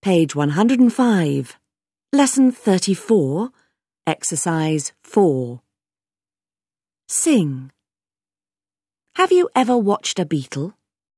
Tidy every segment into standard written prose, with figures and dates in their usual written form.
page 105, lesson 34, exercise 4. Sing. Have you ever watched a beetle?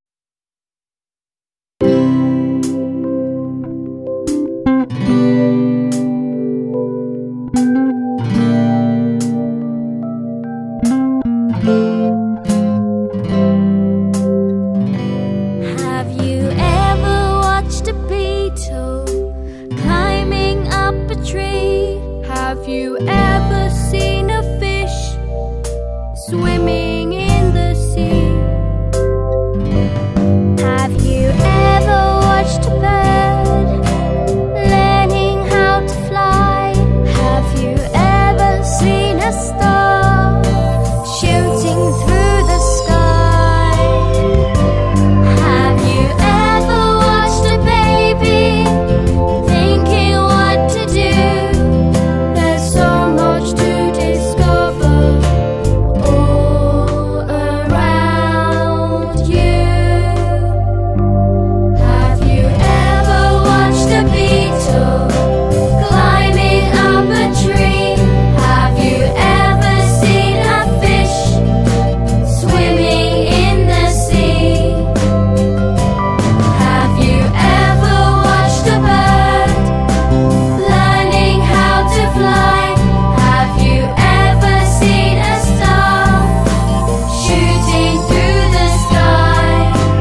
Have you ever watched a beetle climbing up a tree? Have you ever seen a fish swimming in the sea? Have you ever watched a bird learning how to fly? Have you ever seen a star shooting through the sky? Have you ever watched a baby thinking what to do? There's so much to discover all around you. Have you ever watched a beetle climbing up a tree? Have you ever seen a fish swimming in the sea? Have you ever watched a bird learning how to fly? Have you ever seen a star shooting through the sky?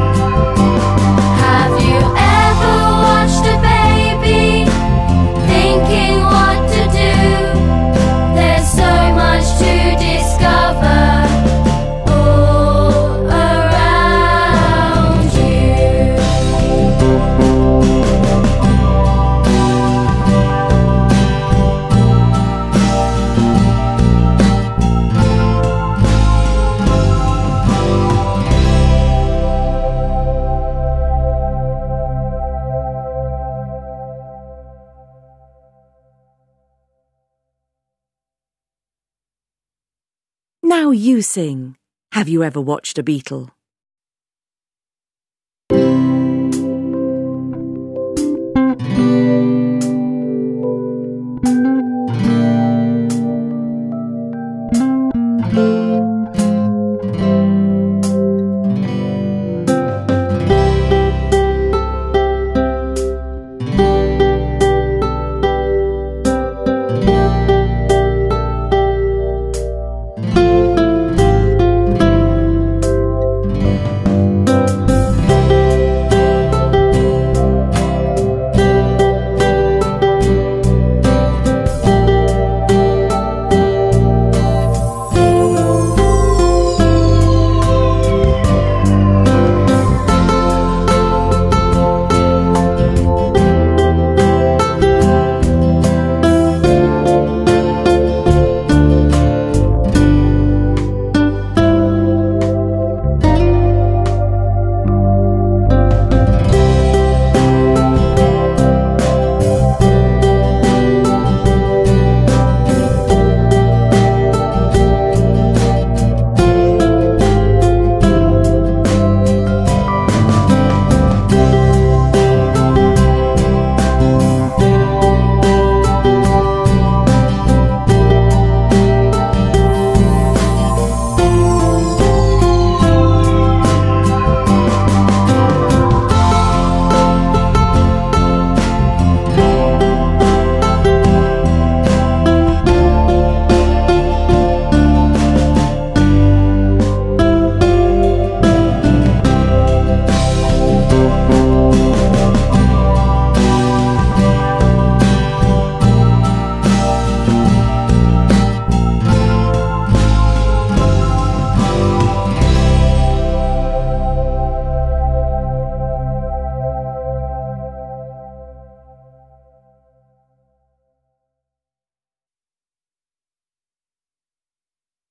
Have you ever watched a baby thinking what to do? There's so much to discover all around you. Now you sing. Have you ever watched a beetle?